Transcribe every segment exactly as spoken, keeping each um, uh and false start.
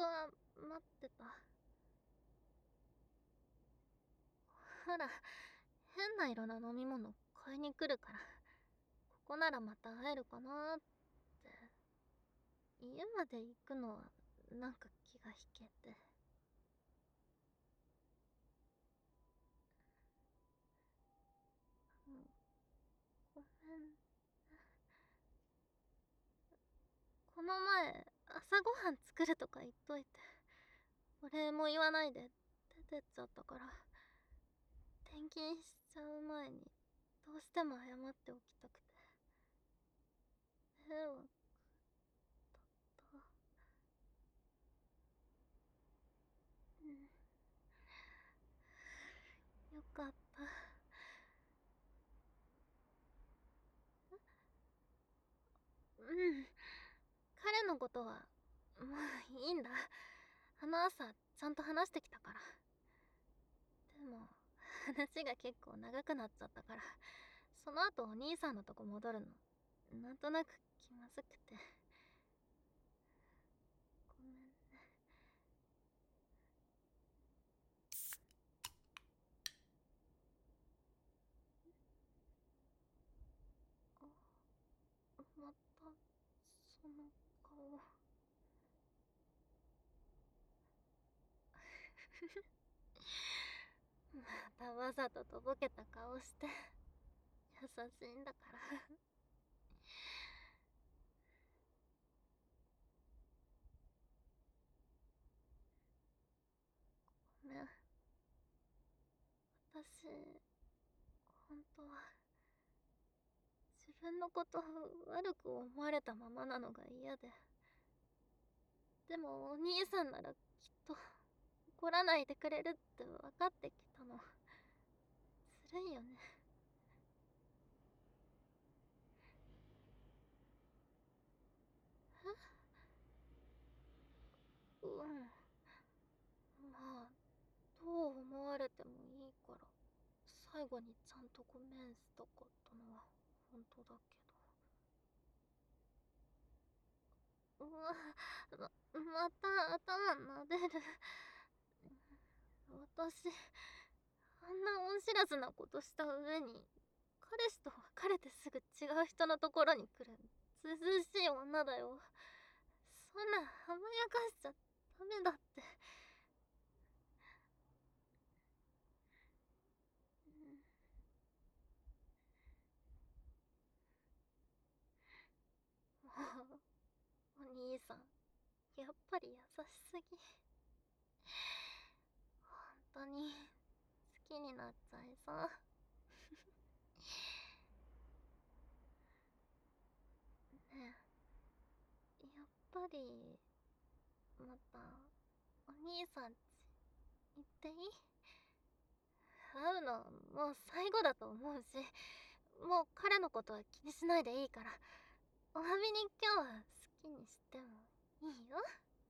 当は待ってた。ほら、変な色の飲み物買いに来るから、ここならまた会えるかなーって。家まで行くのはなんか気が引けて。うん、ごめん。この前朝ごはん作るとか言っといて、お礼も言わないで出てっちゃったから、転勤しちゃう前にどうしても謝っておきたくて。迷惑だった。うん、よかった。うん、彼のことはもういいんだ。あの朝ちゃんと話してきたから。でも話が結構長くなっちゃったから、その後お兄さんのとこ戻るのなんとなく気まずくて。ごめんね。あ、またその顔。またわざととぼけた顔して優しいんだから。ごめん。私本当は自分のこと悪く思われたままなのが嫌で。でもお兄さんならきっと怒らないでくれるって分かってきたの。ずるいよね。え、うん。まあどう思われてもいいから、最後にちゃんとごめんしたかったのは本当だけど。うわ、ま、また頭撫でる。私、あんな恩知らずなことした上に、彼氏と別れてすぐ違う人のところに来るずうずうしい女だよ。そんな甘やかしちゃダメだって。もう、お兄さん、やっぱり優しすぎ。本当に好きになっちゃいそう。ねえ、やっぱりまたお兄さんち行っていい？会うのもう最後だと思うし、もう彼のことは気にしないでいいから、お詫びに今日は好きにしてもいいよ。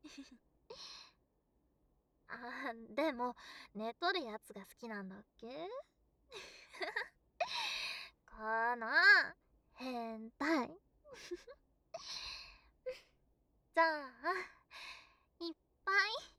あー、でも寝とるやつが好きなんだっけ？かなあ、変態。じゃあいっぱい